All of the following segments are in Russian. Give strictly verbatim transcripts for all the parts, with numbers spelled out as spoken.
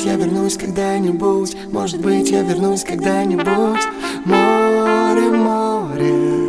я вернусь когда-нибудь, может быть, я вернусь когда-нибудь. Море, море.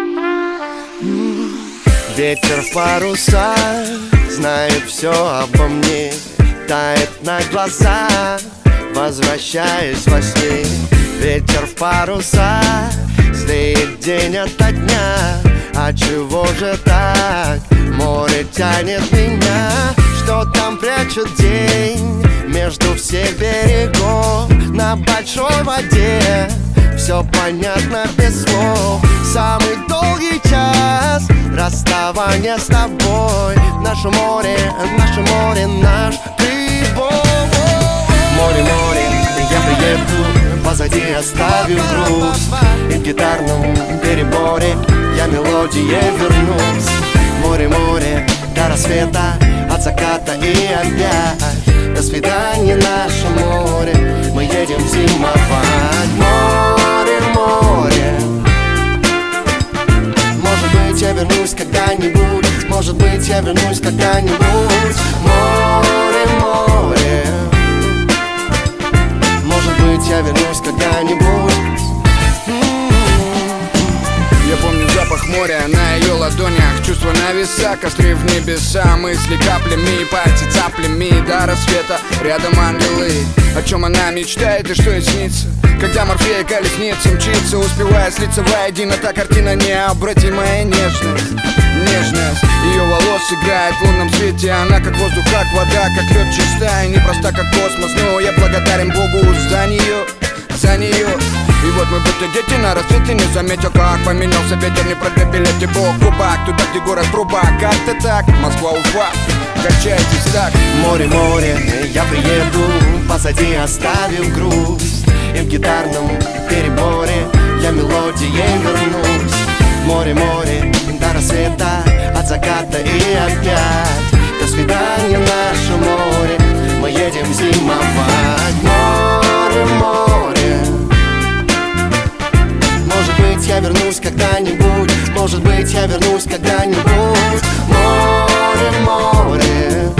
Ветер в парусах знает все обо мне, тает на глазах, возвращаясь во сне. Ветер в парусах злеет день ото дня. А чего же так? Море тянет меня. Что там прячет день между всех берегов? На большой воде все понятно без слов. Самый долгий час расставания с тобой. Наше море, наше море, наш прибой. Море, море, я приеду, позади оставив груз. И в гитарном переборе я мелодией вернусь. Море, море, до рассвета, от заката и опять. До свидания, наше море, мы едем зимовать. Море, море. Может быть, я вернусь когда-нибудь, может быть, я вернусь когда-нибудь. Море, море. Может быть, я вернусь когда-нибудь. Я помню запах моря на ее ладонях, чувства на весах, костры в небеса, мысли каплями, пальцы цаплями. До рассвета рядом ангелы. О чем она мечтает и что ей снится? Когда Морфея колесница мчится, успевая слиться воедино, та картина необратимая нежность. Нежность ее волос играет в лунном свете. Она как воздух, как вода, как лед чистая, непроста, как космос. Но я благодарен Богу за нее, за нее. И вот мы будто дети на рассвете, не заметил, как поменялся ветер. Не продля билеты Бог кубак, туда, где город труба. Как-то так, Москва, Уфа, качайтесь так. Море, море, я приеду, позади оставив грусть. И в гитарном переборе я мелодией вернусь. Море, море, до рассвета, от заката и опять. До свидания, наше море, мы едем зимовать. Море, море. Может быть, я вернусь когда-нибудь, может быть, я вернусь когда-нибудь. Море, море.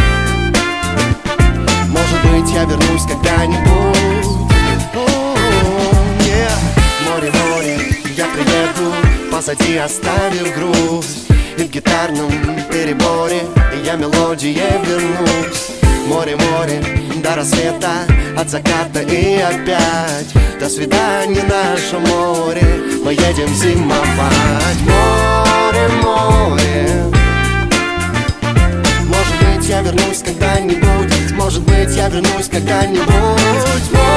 Может быть, я вернусь когда-нибудь. Yeah. Море, море, я приеду, позади оставив груз. И в гитарном переборе я мелодией вернусь. Море, море, до рассвета, от заката и опять. До свидания, наше море, мы едем зимовать. Море, море. Может быть, я вернусь когда-нибудь, может быть, я вернусь когда-нибудь.